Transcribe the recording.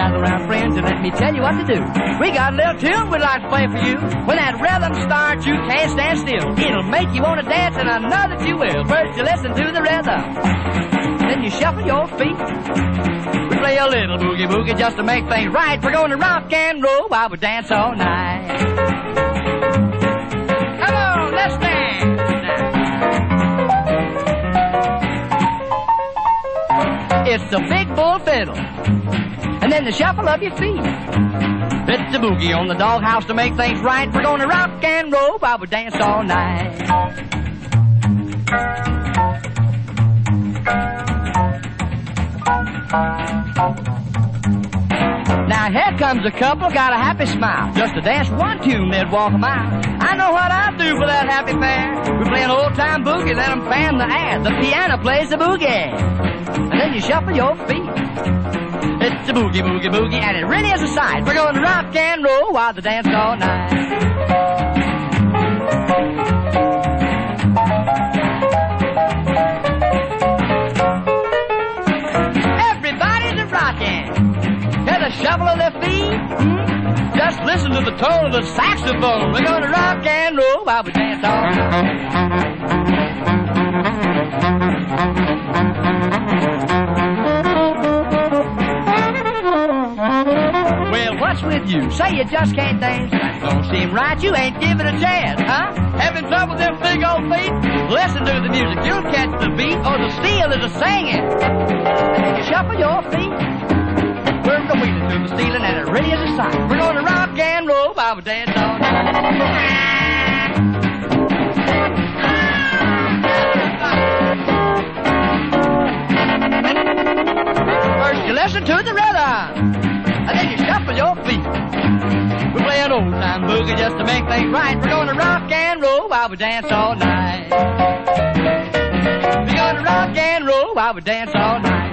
gather around, friends, and let me tell you what to do. We got a little tune we'd like to play for you. When that rhythm starts, you can't stand still. It'll make you want to dance, and I know that you will. First you listen to the rhythm, then you shuffle your feet. We play a little boogie boogie just to make things right. We're gonna rock and roll while we dance all night. Come on, let's dance now. It's the big bull fiddle, and then the shuffle of your feet. It's the boogie on the doghouse to make things right. We're gonna rock and roll while we dance all night. Now here comes a couple, got a happy smile. Just to dance one tune, they'd walk a mile. I know what I'd do for that happy pair. We play an old-time boogie, let them fan the air. The piano plays the boogie, and then you shuffle your feet. It's the boogie, boogie, boogie, and it really is a sight. We're gonna rock and roll while they dance all night. Everybody's a rockin'. Hear the shuffle of their feet? Just listen to the tone of the saxophone. We're gonna rock and roll while we dance all night. Well, what's with you? Say you just can't dance? That don't seem right. You ain't giving a chance, huh? Having trouble with them big old feet? Listen to the music. You'll catch the beat, or the steel is a singing. And you shuffle your feet. We're going to the stealing, and it really is a sight. We're gonna rock and roll while we dance all night. First you listen to the rhythm, and then you shuffle your feet. We play an old-time boogie just to make things right. We're gonna rock and roll while we dance all night. We're gonna rock and roll while we dance all night.